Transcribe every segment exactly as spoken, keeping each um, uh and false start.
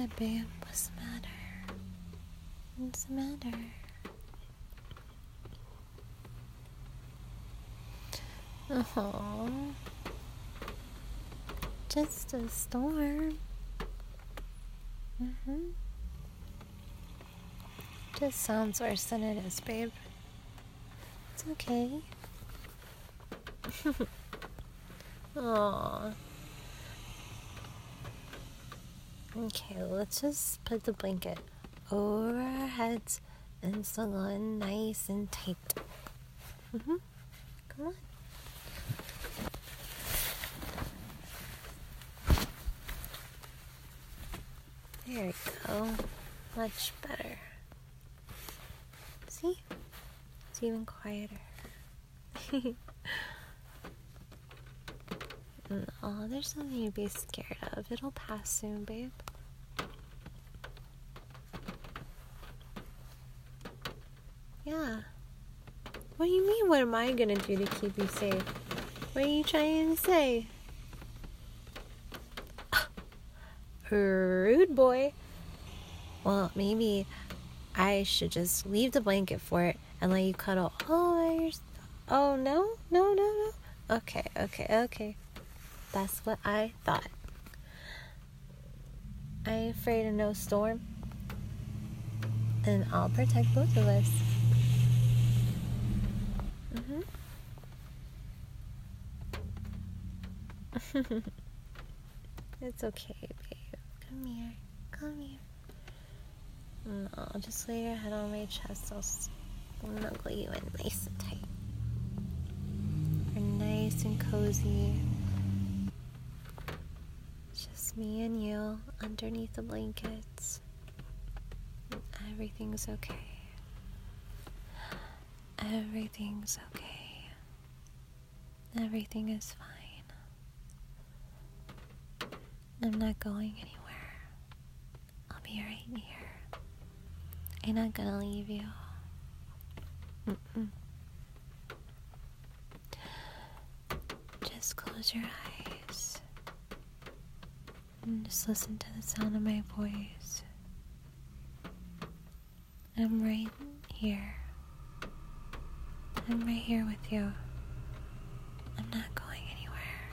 ahead, babe. What's the matter? What's the matter? Oh, just a storm. Mm-hmm. Just sounds worse than it is, babe. It's okay. Aww. Okay, let's just put the blanket over our heads and snuggle in nice and tight. Mm-hmm. Come on. There we go. Much better. See? It's even quieter. No, there's nothing to be scared of. It'll pass soon, babe. Yeah. What do you mean, what am I gonna do to keep you safe? What are you trying to say? Rude boy. Well, maybe I should just leave the blanket for it and let you cuddle all by yourself. Oh, no? No, no, no. Okay, okay, okay. That's what I thought. I ain't afraid of no storm. And I'll protect both of us. Mm-hmm. It's okay, babe. Come here. Come here. No, just lay your head on my chest. I'll snuggle you in nice and tight. You're nice and cozy. Just me and you underneath the blankets. Everything's okay. Everything's okay. Everything is fine. I'm not going anywhere. I'll be right here. I'm not gonna leave you. Mm-mm. Just close your eyes and just listen to the sound of my voice. I'm right here. I'm right here with you. I'm not going anywhere.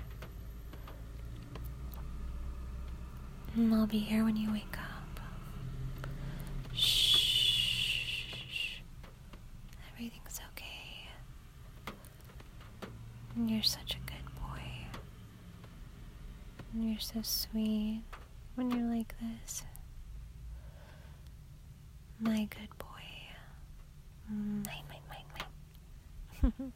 And I'll be here when you wake up. Shh. Everything's okay. And you're such a good boy. And you're so sweet when you're like this. My good boy. Mine, mine, mine, mine.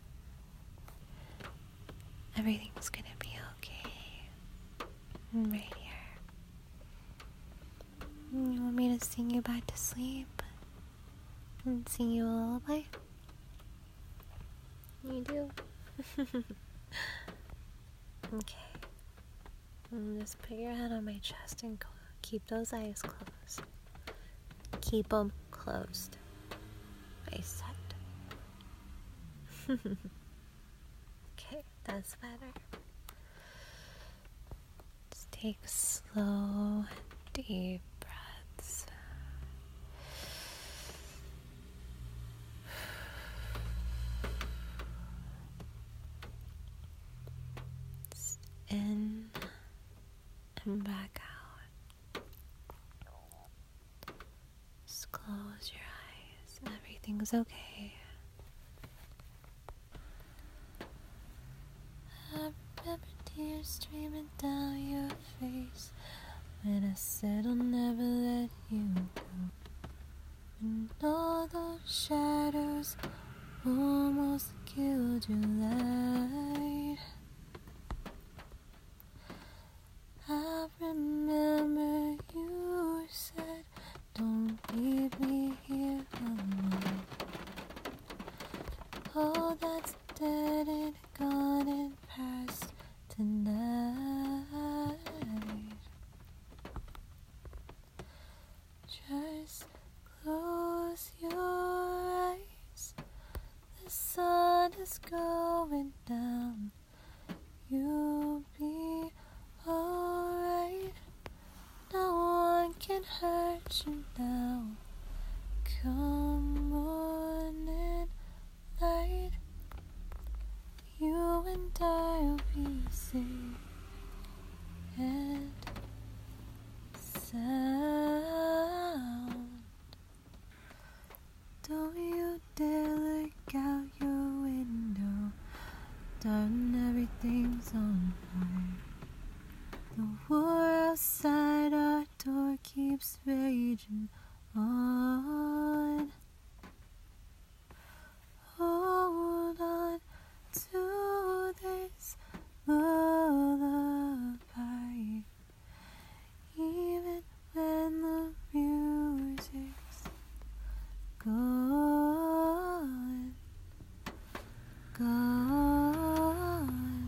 Everything's gonna be okay. I'm right here. You want me to sing you back to sleep? And sing you a lullaby? You do? Okay. And just put your head on my chest and cl- keep those eyes closed. Keep them closed. I said. Okay, that's better. Just take slow, deep breaths. Just in and back out. Just close your eyes. Everything's okay. Remember tears streaming down your face when I said I'll never let you go. When all those shadows almost killed your light, I remember you said, don't leave me here alone. All that's dead and gone and past tonight. Just close your eyes. The sun is going down. You'll be alright. No one can can hurt you now. Come on in, light. You and I'll be safe and sound. Don't you dare look out your window, darling, everything's on fire. The war outside our door keeps raging on. Hold on to this lullaby, even when the music's gone, gone.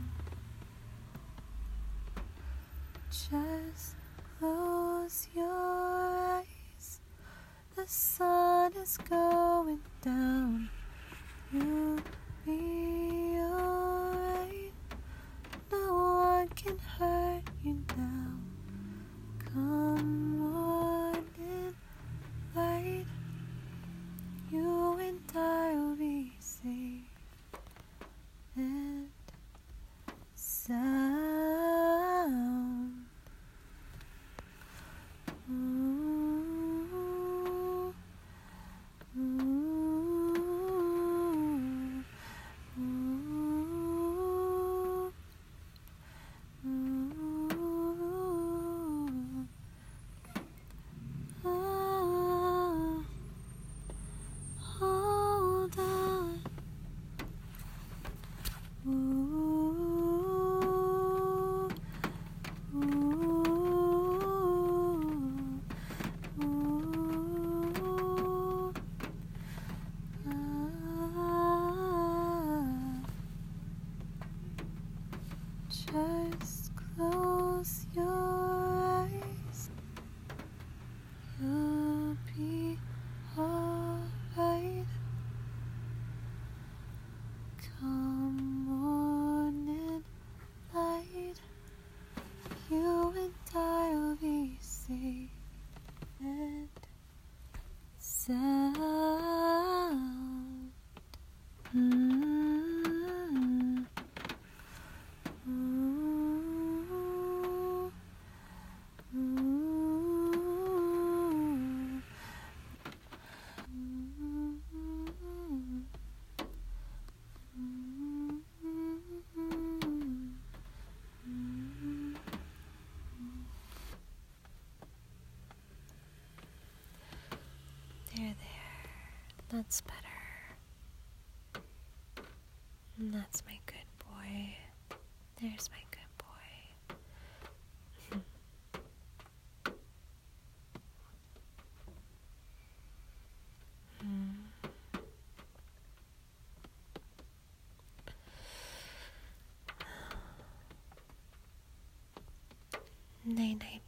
Just close your eyes. The sun is going down. You'll be alright. No one can hurt you now. Come on in, light. You and I'll be safe and sound. Ooh, ooh, ooh, ooh. Oh, hold on. Ooh, ooh, ooh. Ah. Just close your eyes. You'll be alright. Come on in, light. You and I'll be safe and sound. Mm-hmm. Ooh, ooh, There, there. That's better. That's my good boy. There's my good boy. Hmm. Night night,